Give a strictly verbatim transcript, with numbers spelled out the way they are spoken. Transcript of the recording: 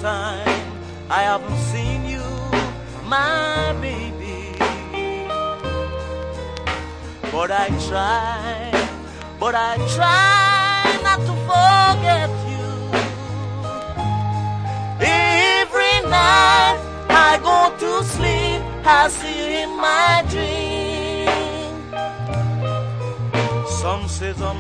time I haven't seen you, my baby. But I try, but I try not to forget you. Every night I go to sleep, I see you in my dream. Some says I'm